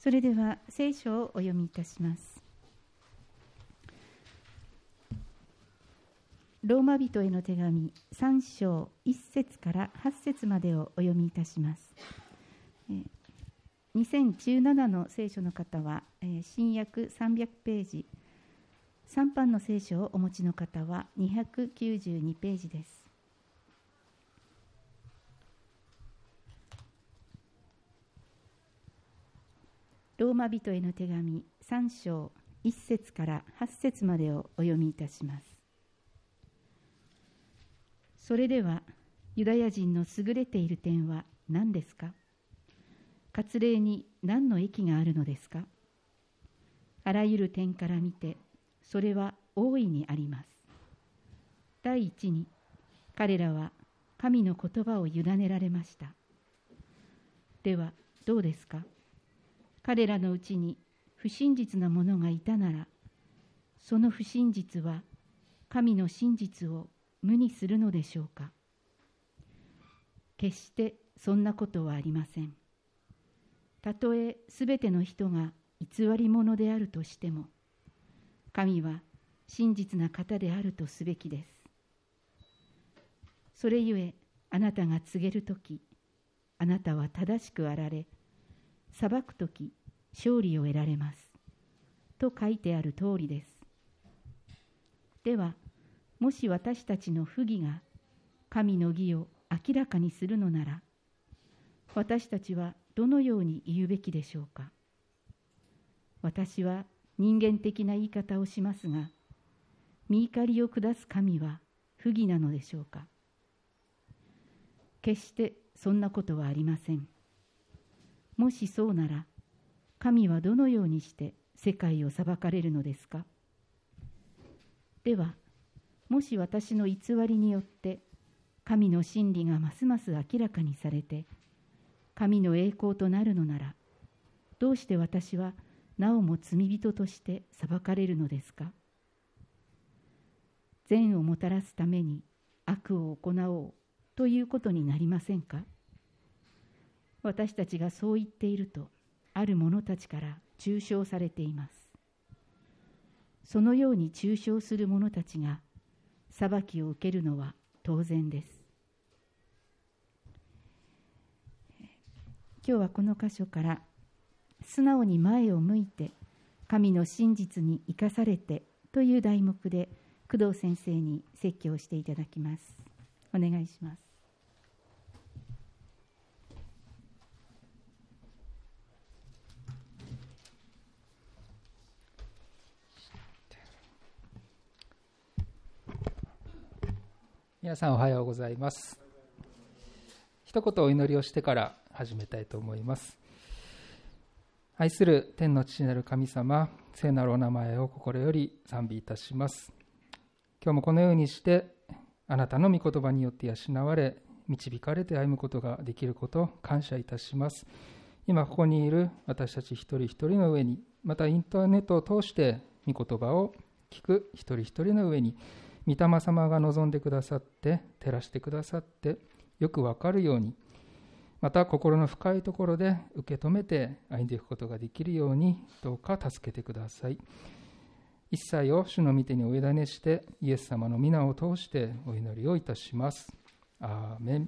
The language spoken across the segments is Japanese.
それでは聖書をお読みいたします。ローマ人への手紙3章1節から8節までをお読みいたします。2017の聖書の方は新約300ページ、3版の聖書をお持ちの方は292ページです。ローマ人への手紙3章1節から8節までをお読みいたします。それではユダヤ人の優れている点は何ですか？割礼に何の益があるのですか？あらゆる点から見てそれは大いにあります。第一に、彼らは神の言葉を委ねられました。ではどうですか？彼らのうちに不真実な者がいたなら、その不真実は神の真実を無にするのでしょうか？決してそんなことはありません。たとえすべての人が偽り者であるとしても、神は真実な方であるとすべきです。それゆえ、あなたが告げるとき、あなたは正しくあられ、裁くとき勝利を得られます。と書いてある通りです。では、もし私たちの不義が神の義を明らかにするのなら、私たちはどのように言うべきでしょうか。私は人間的な言い方をしますが、御怒りを下す神は不義なのでしょうか。決してそんなことはありません。もしそうなら、神はどのようにして世界を裁かれるのですか。では、もし私の偽りによって神の真理がますます明らかにされて、神の栄光となるのなら、どうして私はなおも罪人として裁かれるのですか。善をもたらすために悪を行おうということになりませんか。私たちがそう言っていると、ある者たちから中傷されています。そのように中傷する者たちが裁きを受けるのは当然です。今日はこの箇所から、素直に前を向いて神の真実に生かされてという題目で工藤先生に説教をしていただきます。お願いします。 皆さんおはようございます。一言お祈りをしてから始めたいと思います。愛する天の父なる神様、聖なるお名前を心より賛美いたします。今日もこのようにしてあなたの御言葉によって養われ、導かれて歩むことができることを感謝いたします。今ここにいる私たち一人一人の上に、またインターネットを通して御言葉を聞く一人一人の上に、御霊様が望んでくださって照らしてくださってよくわかるように、また心の深いところで受け止めて歩んでいくことができるようにどうか助けてください。一切を主の御手にお委ねしてイエス様の皆を通してお祈りをいたします。アーメ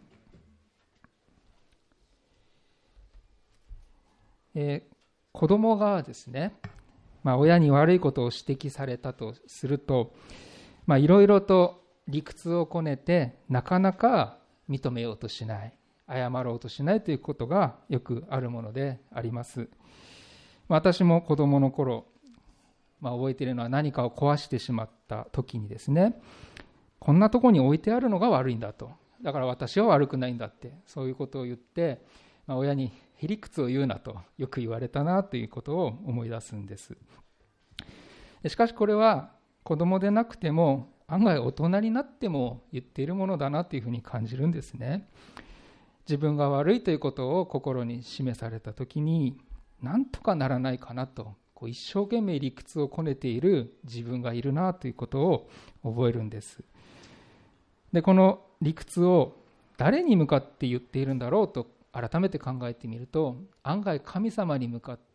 ン。子供がですね、親に悪いことを指摘されたとすると、いろいろと理屈をこねてなかなか認めようとしない、謝ろうとしないということがよくあるものであります。私も子供の頃、覚えているのは何かを壊してしまった時にですね、こんなところに置いてあるのが悪いんだと、だから私は悪くないんだって、そういうことを言って、親にへりくつを言うなとよく言われたなということを思い出すんです。しかしこれは子供でなくても案外大人になっても言っているものだなというふうに感じるんですね。自分が悪いということを心に示されたときに、なんとかならないかなと一生懸命理屈をこねている自分がいるなということを覚えるんです。で、この理屈を誰に向かって言っているんだろうと改めて考えてみると、案外神様に向かっ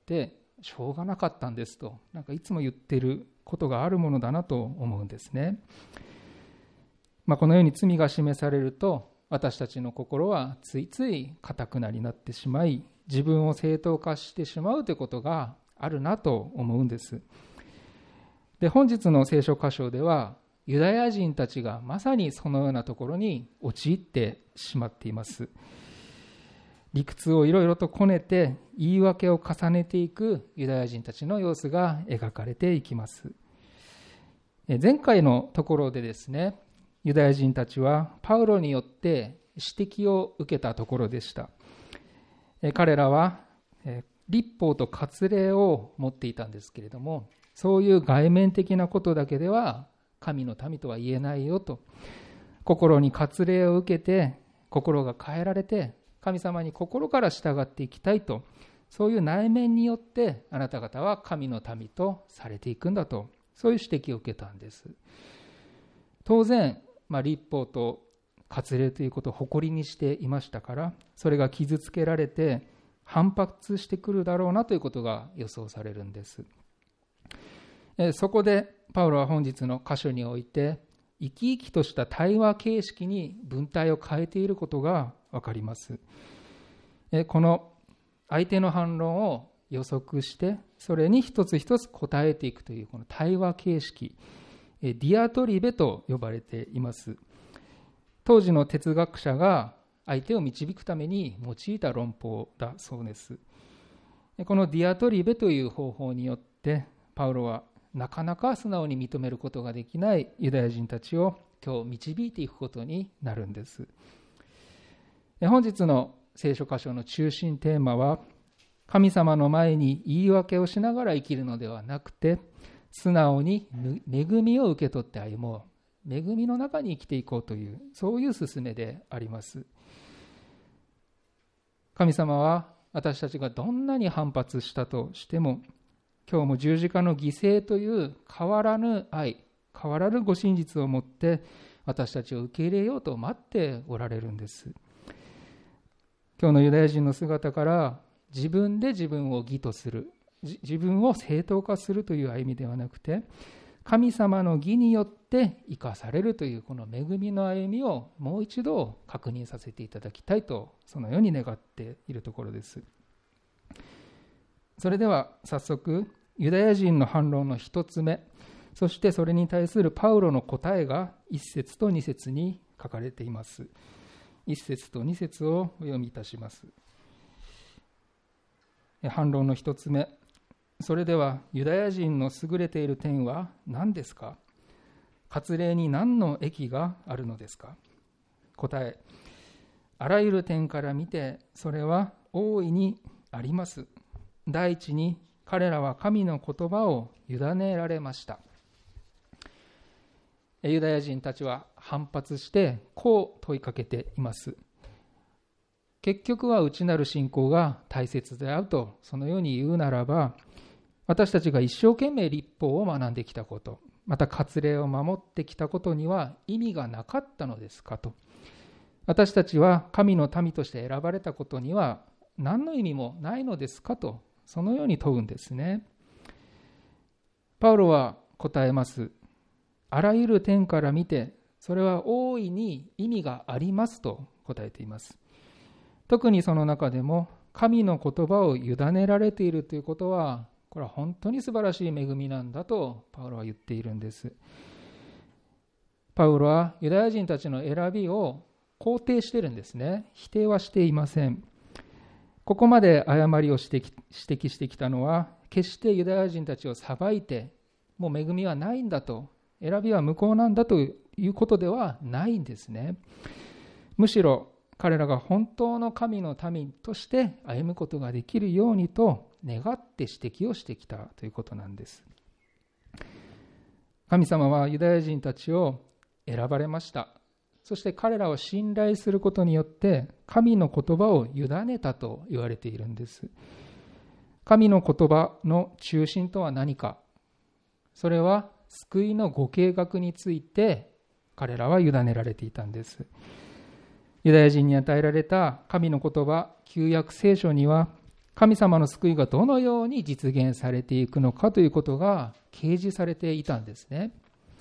ってしょうがなかったんですと、なんかいつも言っていることがあるものだなと思うんですね。このように罪が示されると、私たちの心はついつい固くなりなってしまい、自分を正当化してしまうということがあるなと思うんです。で、本日の聖書箇所では、ユダヤ人たちがまさにそのようなところに陥ってしまっています。理屈をいろいろとこねて言い訳を重ねていくユダヤ人たちの様子が描かれていきます。前回のところでですね、ユダヤ人たちはパウロによって指摘を受けたところでした。彼らは律法と割礼を持っていたんですけれども、そういう外面的なことだけでは神の民とは言えないよと、心に割礼を受けて心が変えられて神様に心から従っていきたいと、そういう内面によってあなた方は神の民とされていくんだと、そういう指摘を受けたんです。当然、律法と割礼ということを誇りにしていましたから、それが傷つけられて反発してくるだろうなということが予想されるんです。そこでパウロは本日の箇所において、生き生きとした対話形式に文体を変えていることが分かります。この相手の反論を予測して、それに一つ一つ答えていくというこの対話形式、ディアトリベと呼ばれています。当時の哲学者が相手を導くために用いた論法だそうです。このディアトリベという方法によって、パウロはなかなか素直に認めることができないユダヤ人たちを今日導いていくことになるんです。本日の聖書箇所の中心テーマは、神様の前に言い訳をしながら生きるのではなくて、素直に恵みを受け取って歩もう、恵みの中に生きていこうという、そういう勧めであります。神様は私たちがどんなに反発したとしても、今日も十字架の犠牲という変わらぬ愛、変わらぬご真実を持って私たちを受け入れようと待っておられるんです。今日のユダヤ人の姿から、自分で自分を義とする、自分を正当化するという歩みではなくて、神様の義によって生かされるというこの恵みの歩みをもう一度確認させていただきたいと、そのように願っているところです。それでは早速、ユダヤ人の反論の一つ目、そしてそれに対するパウロの答えが1節と2節に書かれています。1節と2節をお読みいたします。反論の一つ目、それではユダヤ人の優れている点は何ですか？割礼に何の益があるのですか？答え、あらゆる点から見てそれは大いにあります。第一に、彼らは神の言葉を委ねられました。ユダヤ人たちは反発してこう問いかけています。結局は内なる信仰が大切であると、そのように言うならば、私たちが一生懸命律法を学んできたこと、また割礼を守ってきたことには意味がなかったのですかと。私たちは神の民として選ばれたことには何の意味もないのですかと、そのように問うんですね。パウロは答えます。あらゆる点から見て、それは大いに意味がありますと答えています。特にその中でも、神の言葉を委ねられているということは、これは本当に素晴らしい恵みなんだとパウロは言っているんです。パウロはユダヤ人たちの選びを肯定しているんですね。否定はしていません。ここまで誤りを指摘してきたのは、決してユダヤ人たちを裁いて、もう恵みはないんだと、選びは無効なんだということではないんですね。むしろ彼らが本当の神の民として歩むことができるようにと願って指摘をしてきたということなんです。神様はユダヤ人たちを選ばれました。そして彼らを信頼することによって神の言葉を委ねたと言われているんです。神の言葉の中心とは何か。それは救いのご計画について彼らは委ねられていたんです。ユダヤ人に与えられた神の言葉、旧約聖書には神様の救いがどのように実現されていくのかということが掲示されていたんですね。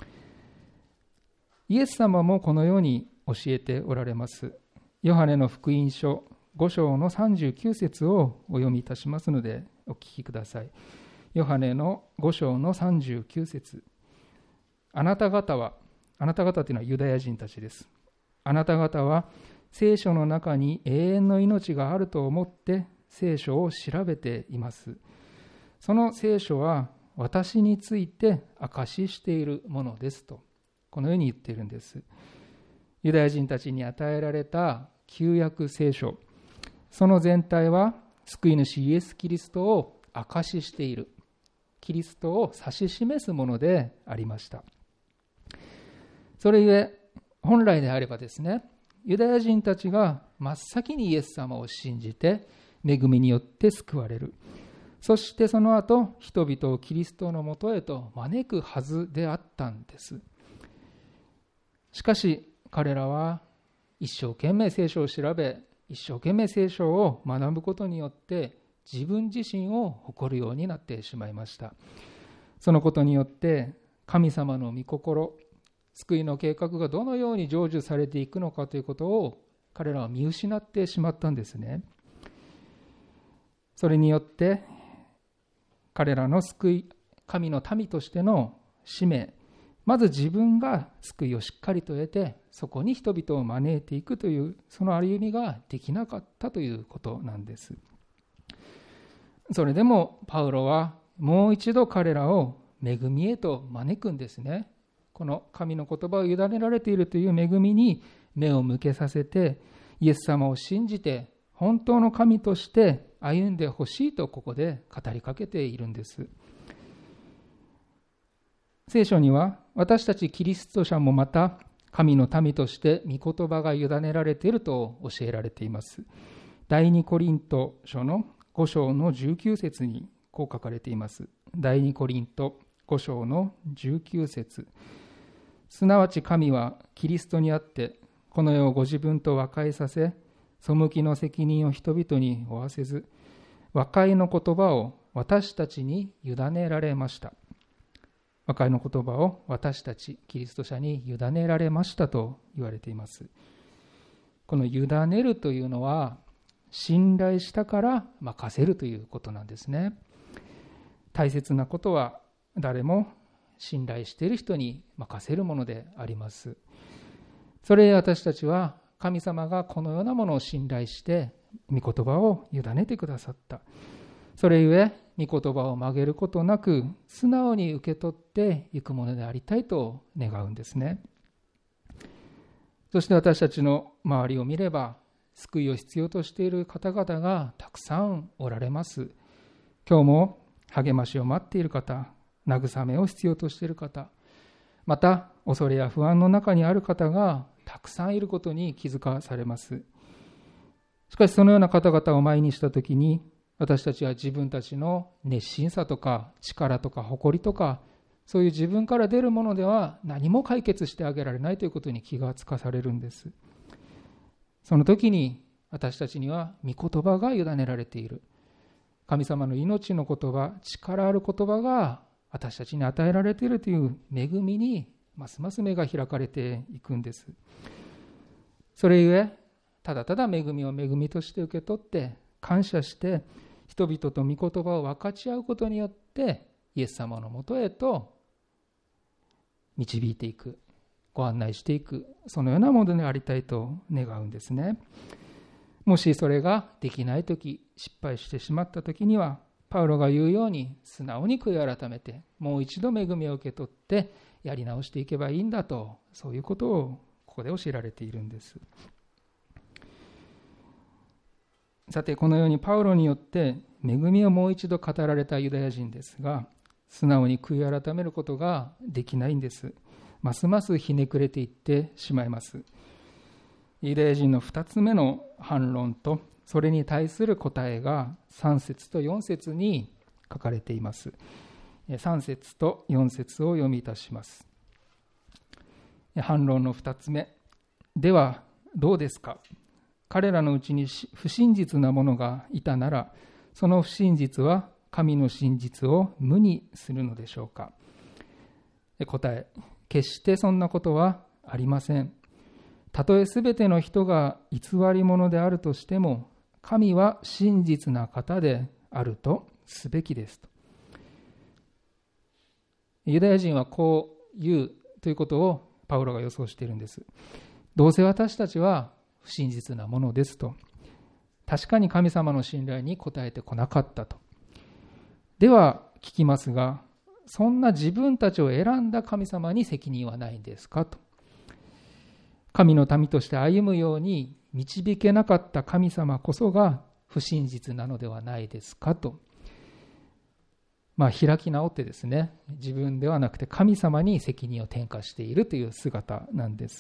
イエス様もこのように教えておられます。ヨハネの福音書5章の39節をお読みいたしますのでお聞きください。ヨハネの5章の39節。あなた方というのはユダヤ人たちです。あなた方は聖書の中に永遠の命があると思って聖書を調べています。その聖書は私について証ししているものですと、このように言っているんです。ユダヤ人たちに与えられた旧約聖書、その全体は救い主イエス・キリストを証ししている、キリストを指し示すものでありました。それゆえ本来であればですね、ユダヤ人たちが真っ先にイエス様を信じて恵みによって救われる。そしてその後人々をキリストのもとへと招くはずであったんです。しかし彼らは一生懸命聖書を調べ、一生懸命聖書を学ぶことによって自分自身を誇るようになってしまいました。そのことによって神様の御心、救いの計画がどのように成就されていくのかということを彼らは見失ってしまったんですね。それによって彼らの救い、神の民としての使命、まず自分が救いをしっかりと得て、そこに人々を招いていくという、その歩みができなかったということなんです。それでもパウロはもう一度彼らを恵みへと招くんですね。この神の言葉を委ねられているという恵みに目を向けさせて、イエス様を信じて本当の神として歩んでほしいとここで語りかけているんです。聖書には私たちキリスト者もまた神の民として御言葉が委ねられていると教えられています。第2コリント書の5章の19節にこう書かれています。第2コリント5章の19節。すなわち神はキリストにあってこの世をご自分と和解させ、背きの責任を人々に負わせず、和解の言葉を私たちに委ねられました。和解の言葉を私たちキリスト者に委ねられましたと言われています。この委ねるというのは信頼したから任せるということなんですね。大切なことは誰も信頼している人に任せるものであります。それで私たちは神様がこのようなものを信頼して御言葉を委ねてくださった。それゆえ御言葉を曲げることなく素直に受け取っていくものでありたいと願うんですね。そして私たちの周りを見れば救いを必要としている方々がたくさんおられます。今日も励ましを待っている方、慰めを必要としている方、また恐れや不安の中にある方がたくさんいることに気づかされます。しかしそのような方々を前にしたときに、私たちは自分たちの熱心さとか力とか誇りとか、そういう自分から出るものでは何も解決してあげられないということに気がつかされるんです。その時に私たちには御言葉が委ねられている。神様の命の言葉、力ある言葉が私たちに与えられているという恵みにますます目が開かれていくんです。それゆえただただ恵みを恵みとして受け取って感謝して人々と御言葉を分かち合うことによってイエス様のもとへと導いていく、ご案内していく、そのようなものでありたいと願うんですね。もしそれができないとき、失敗してしまったときにはパウロが言うように素直に悔い改めてもう一度恵みを受け取ってやり直していけばいいんだと、そういうことをここで教えられているんです。さてこのようにパウロによって恵みをもう一度語られたユダヤ人ですが、素直に悔い改めることができないんです。ますますひねくれていってしまいます。ユダヤ人の2つ目の反論とそれに対する答えが3節と4節に書かれています。3節と4節を読みいたします。反論の2つ目。ではどうですか。彼らのうちに不真実な者がいたなら、 その不真実は神の真実を無にするのでしょうか。答え、決してそんなことはありません。たとえすべての人が偽り者であるとしても、神は真実な方であるとすべきですと。ユダヤ人はこう言うということをパウロが予想しているんです。どうせ私たちは不真実なものですと。確かに神様の信頼に応えてこなかったと。では聞きますが、そんな自分たちを選んだ神様に責任はないんですかと。神の民として歩むように導けなかった神様こそが不真実なのではないですかと。開き直ってですね、自分ではなくて神様に責任を転嫁しているという姿なんです。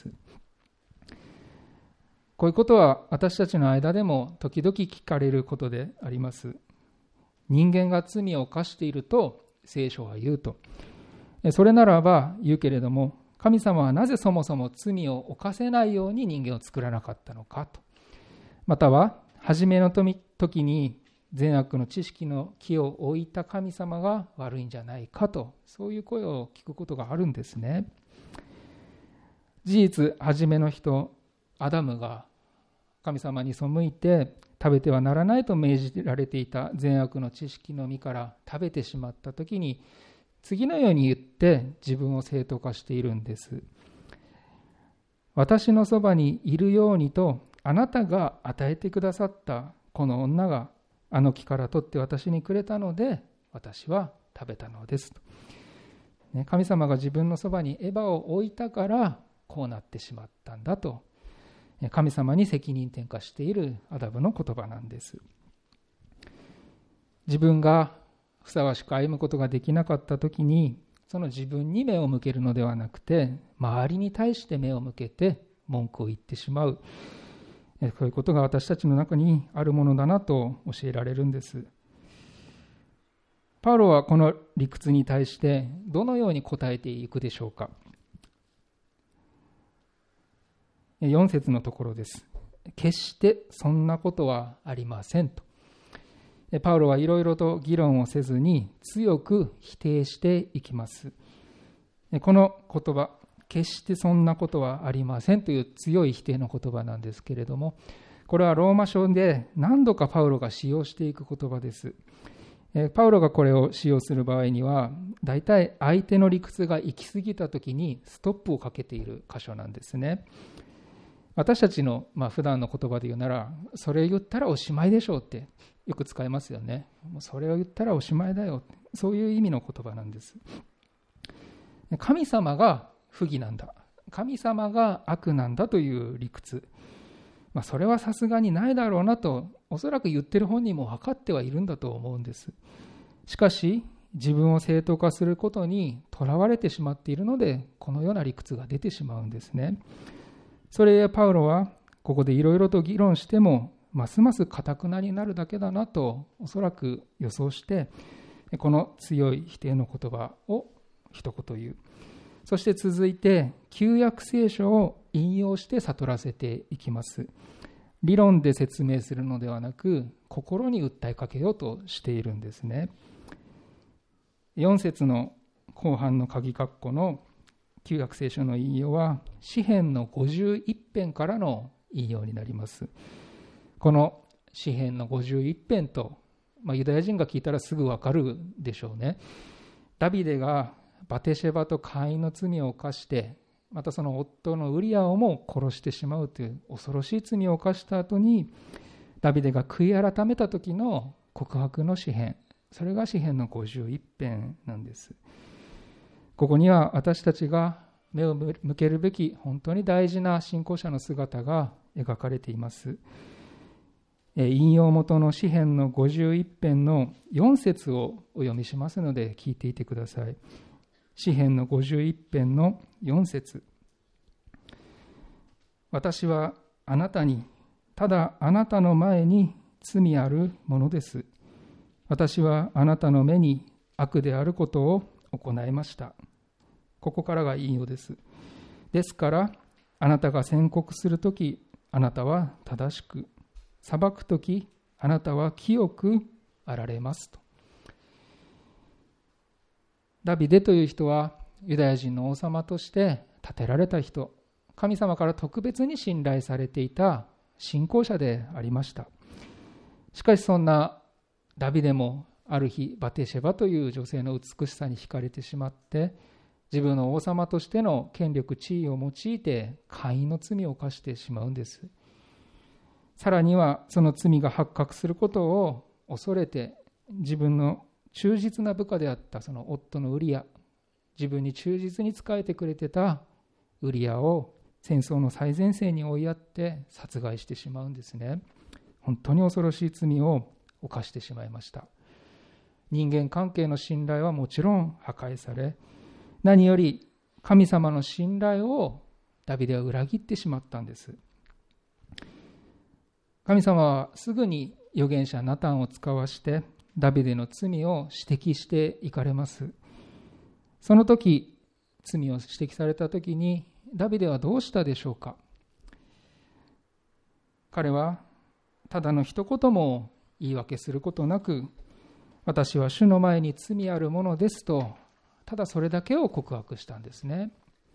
こういうことは私たちの間でも時々聞かれることであります。人間が罪を犯していると聖書は言うと。それならば言うけれども、神様はなぜそもそも罪を犯せないように人間を作らなかったのかと。または初めの時に善悪の知識の木を置いた神様が悪いんじゃないかと、そういう声を聞くことがあるんですね。事実、初めの人アダムが神様に背いて食べてはならないと命じられていた善悪の知識の実から食べてしまったときに、次のように言って自分を正当化しているんです。私のそばにいるようにとあなたが与えてくださったこの女があの木から取って私にくれたので私は食べたのですと。神様が自分のそばにエバを置いたからこうなってしまったんだと、神様に責任転嫁しているアダムの言葉なんです。自分がふさわしく歩むことができなかったときに、その自分に目を向けるのではなくて、周りに対して目を向けて文句を言ってしまう。こういうことが私たちの中にあるものだなと教えられるんです。パウロはこの理屈に対してどのように答えていくでしょうか。4節のところです。決してそんなことはありませんと。パウロはいろいろと議論をせずに強く否定していきます。この言葉、決してそんなことはありませんという強い否定の言葉なんですけれども、これはローマ書で何度かパウロが使用していく言葉です。パウロがこれを使用する場合には、だいたい相手の理屈が行き過ぎたときにストップをかけている箇所なんですね。私たちの普段の言葉で言うなら、それ言ったらおしまいでしょうってよく使いますよね。もうそれを言ったらおしまいだよ、そういう意味の言葉なんです。神様が不義なんだ、神様が悪なんだという理屈、それはさすがにないだろうなと、おそらく言ってる本人も分かってはいるんだと思うんです。しかし自分を正当化することにとらわれてしまっているので、このような理屈が出てしまうんですね。それでパウロはここでいろいろと議論してもますます堅になるだけだなとおそらく予想して、この強い否定の言葉を一言言う。そして続いて旧約聖書を引用して悟らせていきます。理論で説明するのではなく、心に訴えかけようとしているんですね。4節の後半の鍵括弧の旧約聖書の引用は詩編の51編からの引用になります。この詩編の51編と、ユダヤ人が聞いたらすぐ分かるでしょうね。ダビデがバテシェバとカインの罪を犯して、またその夫のウリアをも殺してしまうという恐ろしい罪を犯した後に、ダビデが悔い改めた時の告白の詩編、それが詩編の51編なんです。ここには私たちが目を向けるべき本当に大事な信仰者の姿が描かれています。引用元の詩編の51編の4節をお読みしますので聞いていてください。詩編の51編の4節。私はあなたに、ただあなたの前に罪あるものです。私はあなたの目に悪であることを行いました。ここからが引用です。ですからあなたが宣告するとき、あなたは正しく、裁くとき、あなたは清くあられますと。ダビデという人はユダヤ人の王様として立てられた人、神様から特別に信頼されていた信仰者でありました。しかしそんなダビデもある日バテシェバという女性の美しさに惹かれてしまって、自分の王様としての権力地位を用いて姦淫の罪を犯してしまうんです。さらにはその罪が発覚することを恐れて、自分の忠実な部下であったその夫のウリヤ、自分に忠実に仕えてくれてたウリヤを戦争の最前線に追いやって殺害してしまうんですね。本当に恐ろしい罪を犯してしまいました。人間関係の信頼はもちろん破壊され、何より神様の信頼をダビデは裏切ってしまったんです。神様はすぐに預言者ナタンを使わしてダビデの罪を指摘していかれます。その時、罪を指摘された時にダビデはどうしたでしょうか。彼はただの一言も言い訳することなく、私は主の前に罪あるものですと、ただそれだけを告白したんですね。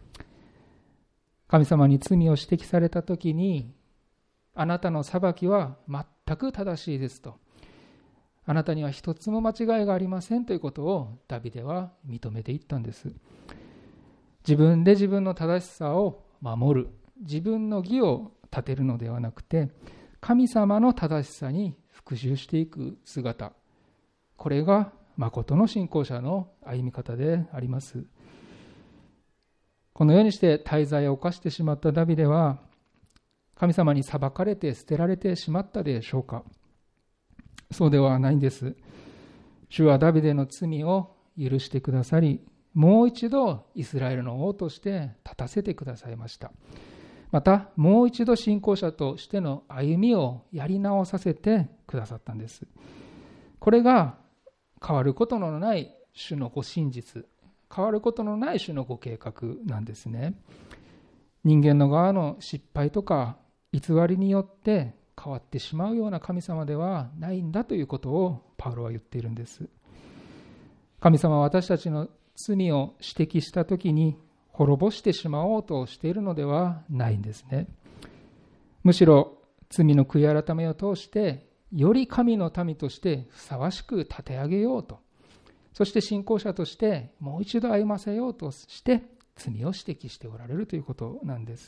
神様に罪を指摘されたときに、あなたの裁きは全く正しいですと、あなたには一つも間違いがありませんということをダビデは認めていったんです。自分で自分の正しさを守る、自分の義を立てるのではなくて、神様の正しさに復讐していく姿、これが誠の信仰者の歩み方であります。このようにして大罪を犯してしまったダビデは、神様に裁かれて捨てられてしまったでしょうか。そうではないんです。主はダビデの罪を許してくださり、もう一度イスラエルの王として立たせてくださいました。またもう一度信仰者としての歩みをやり直させてくださったんです。これが変わることのない主のご真実、変わることのない主のご計画なんですね。人間の側の失敗とか偽りによって変わってしまうような神様ではないんだということをパウロは言っているんです。神様は私たちの罪を指摘したときに滅ぼしてしまおうとしているのではないんですね。むしろ罪の悔い改めを通してより神の民としてふさわしく立て上げようと、そして信仰者としてもう一度歩ませようとして罪を指摘しておられるということなんです。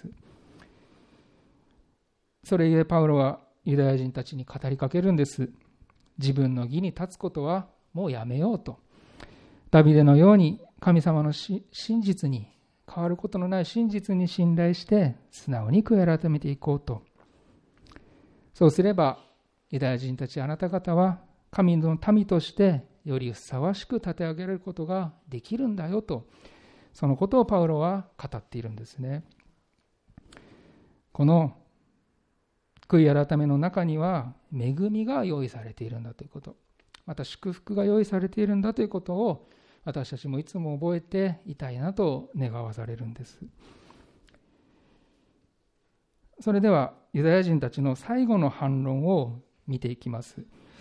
それゆえパウロはユダヤ人たちに語りかけるんです。自分の義に立つことはもうやめようと。ダビデのように神様の真実に、変わることのない真実に信頼して素直に悔い改めていこうと。そうすればユダヤ人たちあなた方は神の民としてよりふさわしく立て上げられることができるんだよと、そのことをパウロは語っているんですね。この悔い改めの中には恵みが用意されているんだということ、また祝福が用意されているんだということを私たちもいつも覚えていたいなと願わされるんです。それではユダヤ人たちの最後の反論を見ていきます。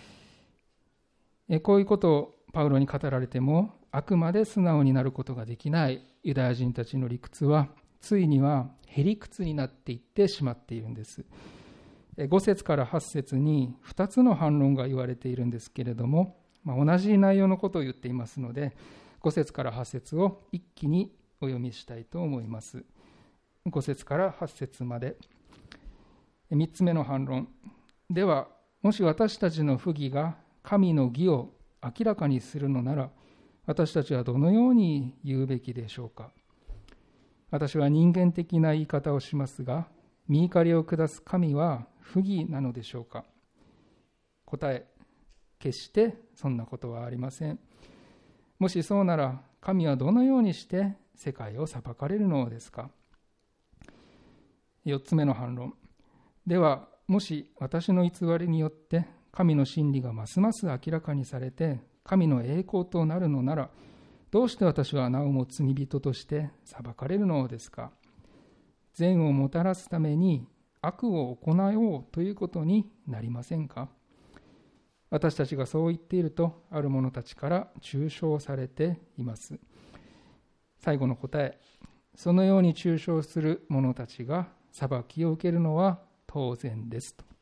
こういうことをパウロに語られてもあくまで素直になることができないユダヤ人たちの理屈はついにはへりくつになっていってしまっているんです。5節から8節に2つの反論が言われているんですけれども、同じ内容のことを言っていますので5節から8節を一気にお読みしたいと思います。5節から8節まで。3つ目の反論では、もし私たちの不義が神の義を明らかにするのなら、私たちはどのように言うべきでしょうか。私は人間的な言い方をしますが、御怒りを下す神は不義なのでしょうか。答え、決してそんなことはありません。もしそうなら、神はどのようにして世界を裁かれるのですか。4つ目の反論では、もし私の偽りによって神の真理がますます明らかにされて神の栄光となるのなら、どうして私はなおも罪人として裁かれるのですか。善をもたらすために悪を行おうということになりませんか。 私たちがそう言っていると、ある者たちから中傷されています。最後の答え、そのように中傷する者たちが裁きを受けるのは当然ですと。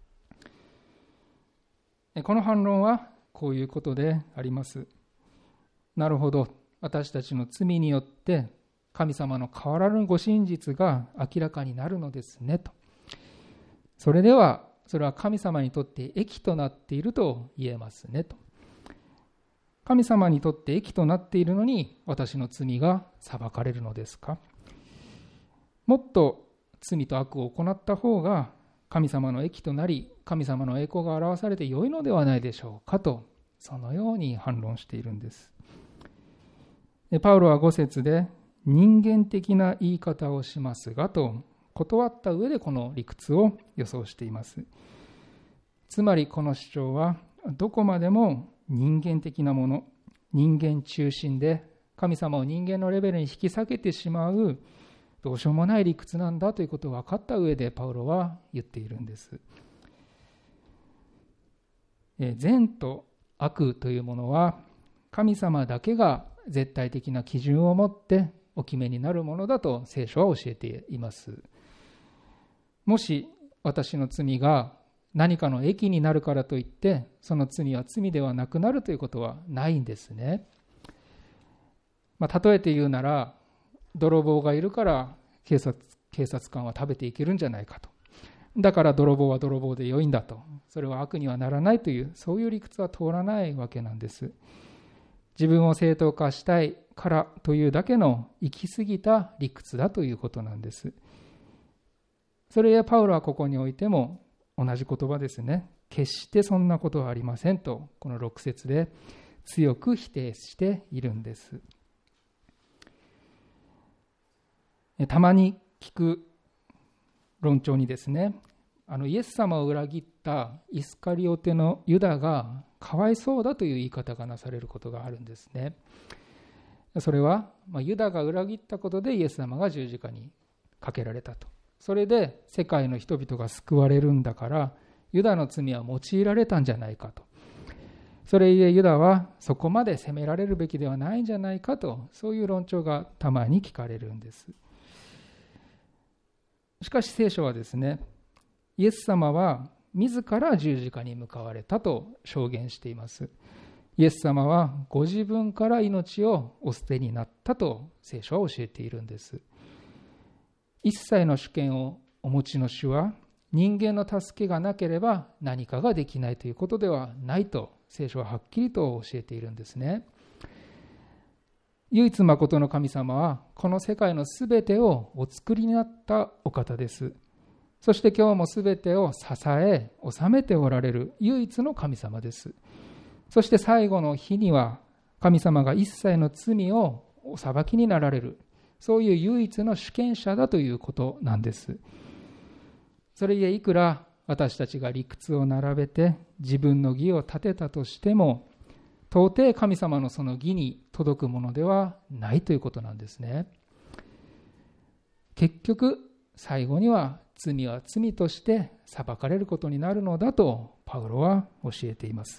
この反論はこういうことであります。なるほど、私たちの罪によって神様の変わらぬご真実が明らかになるのですねと。それは神様にとって益となっていると言えますねと。神様にとって益となっているのに私の罪が裁かれるのですか。もっと罪と悪を行った方が神様の益となり、神様の栄光が表されて良いのではないでしょうかと、そのように反論しているんです。パウロは5節で人間的な言い方をしますがと断った上でこの理屈を予想しています。つまりこの主張はどこまでも人間的なもの、人間中心で神様を人間のレベルに引き下げてしまうどうしようもない理屈なんだということを分かった上でパウロは言っているんです。善と悪というものは神様だけが絶対的な基準を持ってお決めになるものだと聖書は教えています。もし私の罪が何かの益になるからといってその罪は罪ではなくなるということはないんですね。例えて言うなら泥棒がいるから警察官は食べていけるんじゃないかと。だから泥棒は泥棒で良いんだと。それは悪にはならないという、そういう理屈は通らないわけなんです。自分を正当化したいからというだけの行き過ぎた理屈だということなんです。それやパウロはここにおいても同じ言葉ですね。決してそんなことはありませんと、この6節で強く否定しているんです。たまに聞く論調にですね、イエス様を裏切ったイスカリオテのユダがかわいそうだという言い方がなされることがあるんですね。それは、ユダが裏切ったことでイエス様が十字架にかけられたと。それで世界の人々が救われるんだから、ユダの罪は用いられたんじゃないかと。それゆえユダはそこまで責められるべきではないんじゃないかと、そういう論調がたまに聞かれるんです。しかし聖書はですね、イエス様は自ら十字架に向かわれたと証言しています。イエス様はご自分から命をお捨てになったと聖書は教えているんです。一切の主権をお持ちの主は人間の助けがなければ何かができないということではないと聖書ははっきりと教えているんですね。唯一まことの神様はこの世界のすべてをお作りになったお方です。そして今日もすべてを支え治めておられる唯一の神様です。そして最後の日には神様が一切の罪をお裁きになられる、そういう唯一の主権者だということなんです。それゆえいくら私たちが理屈を並べて自分の義を立てたとしても、到底神様のその義に届くものではないということなんですね。結局最後には罪は罪として裁かれることになるのだとパウロは教えています。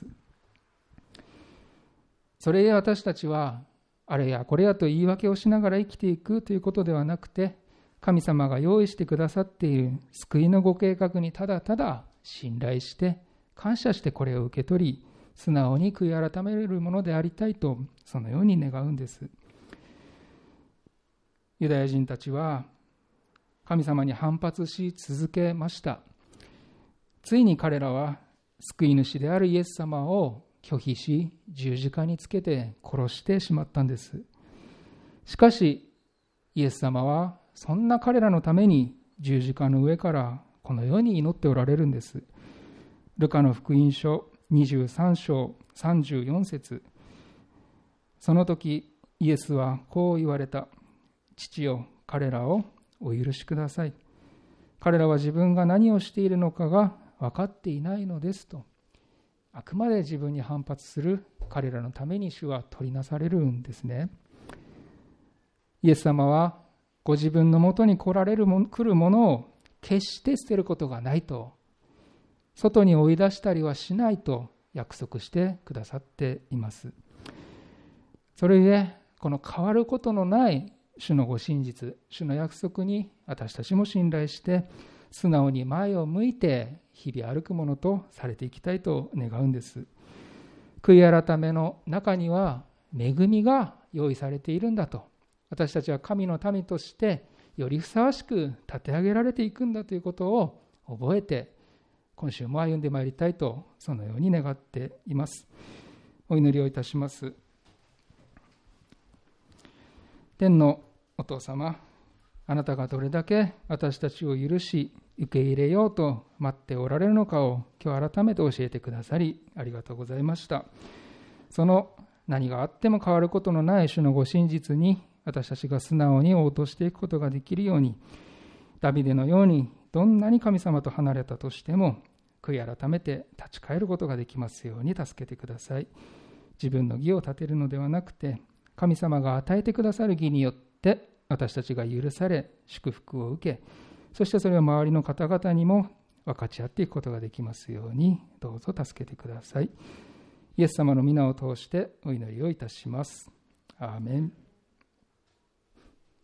それで私たちはあれやこれやと言い訳をしながら生きていくということではなくて、神様が用意してくださっている救いのご計画にただただ信頼して感謝してこれを受け取り、素直に悔い改めるものでありたいと、そのように願うんです。ユダヤ人たちは神様に反発し続けました。ついに彼らは救い主であるイエス様を拒否し、十字架につけて殺してしまったんです。しかしイエス様はそんな彼らのために十字架の上からこのように祈っておられるんです。ルカの福音書23章34節、その時イエスはこう言われた。父よ、彼らをお許しください。彼らは自分が何をしているのかが分かっていないのですと。あくまで自分に反発する彼らのために主は取りなされるんですね。イエス様はご自分のもとに来るものを決して捨てることがないと、外に追い出したりはしないと約束してくださっています。それゆえ、この変わることのない主のご真実、主の約束に私たちも信頼して、素直に前を向いて日々歩くものとされていきたいと願うんです。悔い改めの中には恵みが用意されているんだと、私たちは神の民としてよりふさわしく立て上げられていくんだということを覚えて、今週も歩んでまいりたいと、そのように願っています。お祈りをいたします。天のお父様、あなたがどれだけ私たちを許し受け入れようと待っておられるのかを今日改めて教えてくださりありがとうございました。その何があっても変わることのない主のご真実に私たちが素直に応答していくことができるように、ダビデのようにどんなに神様と離れたとしても悔い改めて立ち返ることができますように助けてください。自分の義を立てるのではなくて、神様が与えてくださる義によって私たちが許され祝福を受け、そしてそれを周りの方々にも分かち合っていくことができますようにどうぞ助けてください。イエス様の皆を通してお祈りをいたします。アーメン。